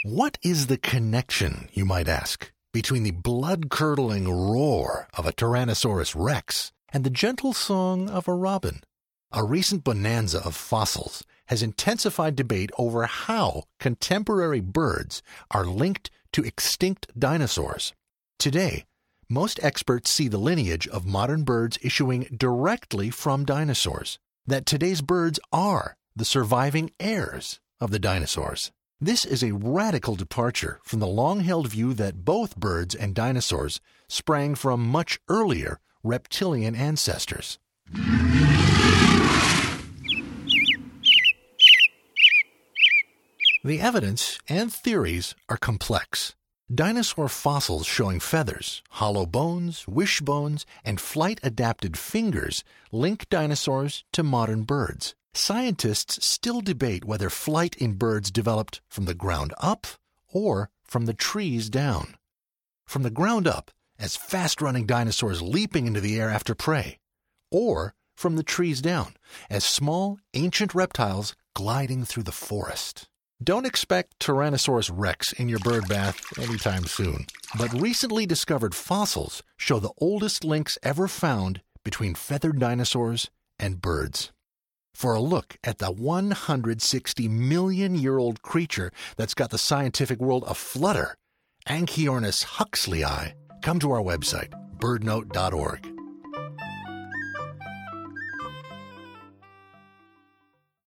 What is the connection, you might ask, between the blood-curdling roar of a Tyrannosaurus rex and the gentle song of a robin? A recent bonanza of fossils has intensified debate over how contemporary birds are linked to extinct dinosaurs. Today, most experts see the lineage of modern birds issuing directly from dinosaurs, that today's birds are the surviving heirs of the dinosaurs. This is a radical departure from the long-held view that both birds and dinosaurs sprang from much earlier reptilian ancestors. The evidence and theories are complex. Dinosaur fossils showing feathers, hollow bones, wishbones, and flight-adapted fingers link dinosaurs to modern birds. Scientists still debate whether flight in birds developed from the ground up or from the trees down. From the ground up, as fast-running dinosaurs leaping into the air after prey, or from the trees down, as small, ancient reptiles gliding through the forest. Don't expect Tyrannosaurus rex in your bird bath anytime soon, but recently discovered fossils show the oldest links ever found between feathered dinosaurs and birds. For a look at the 160-million-year-old creature that's got the scientific world aflutter, Anchiornis huxleyi, come to our website, birdnote.org.